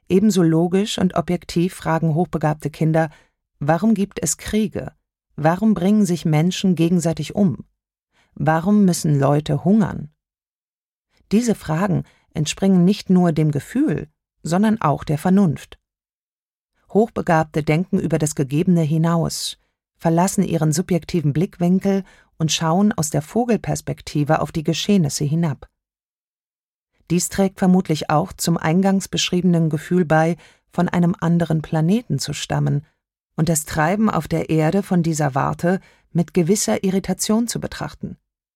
Ebenso logisch und objektiv fragen hochbegabte Kinder: Warum gibt es Kriege? Warum bringen sich Menschen gegenseitig um? Warum müssen Leute hungern? Diese Fragen entspringen nicht nur dem Gefühl, sondern auch der Vernunft. Hochbegabte denken über das Gegebene hinaus, verlassen ihren subjektiven Blickwinkel und schauen aus der Vogelperspektive auf die Geschehnisse hinab. Dies trägt vermutlich auch zum eingangs beschriebenen Gefühl bei, von einem anderen Planeten zu stammen und das Treiben auf der Erde von dieser Warte mit gewisser Irritation zu betrachten.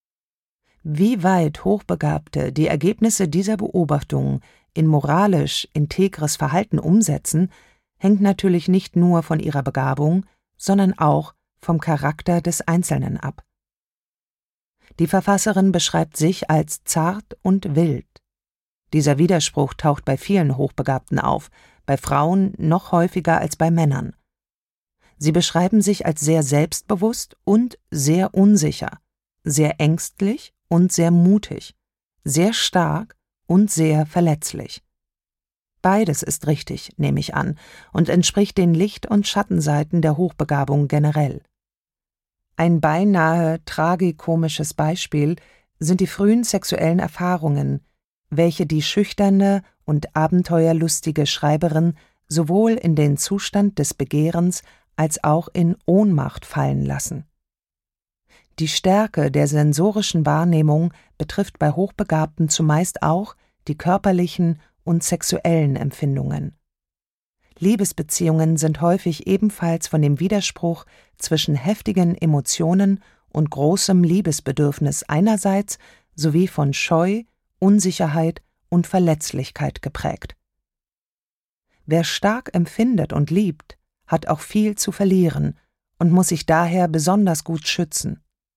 Wie weit Hochbegabte die Ergebnisse dieser Beobachtungen in moralisch integres Verhalten umsetzen, hängt natürlich nicht nur von ihrer Begabung, sondern auch vom Charakter des Einzelnen ab. Die Verfasserin beschreibt sich als zart und wild. Dieser Widerspruch taucht bei vielen Hochbegabten auf, bei Frauen noch häufiger als bei Männern. Sie beschreiben sich als sehr selbstbewusst und sehr unsicher, sehr ängstlich und sehr mutig, sehr stark und sehr verletzlich. Beides ist richtig, nehme ich an, und entspricht den Licht- und Schattenseiten der Hochbegabung generell. Ein beinahe tragikomisches Beispiel sind die frühen sexuellen Erfahrungen, welche die schüchterne und abenteuerlustige Schreiberin sowohl in den Zustand des Begehrens als auch in Ohnmacht fallen lassen. Die Stärke der sensorischen Wahrnehmung betrifft bei Hochbegabten zumeist auch die körperlichen und sexuellen Empfindungen. Liebesbeziehungen sind häufig ebenfalls von dem Widerspruch zwischen heftigen Emotionen und großem Liebesbedürfnis einerseits sowie von Scheu, Unsicherheit und Verletzlichkeit geprägt. Wer stark empfindet und liebt, hat auch viel zu verlieren und muss sich daher besonders gut schützen.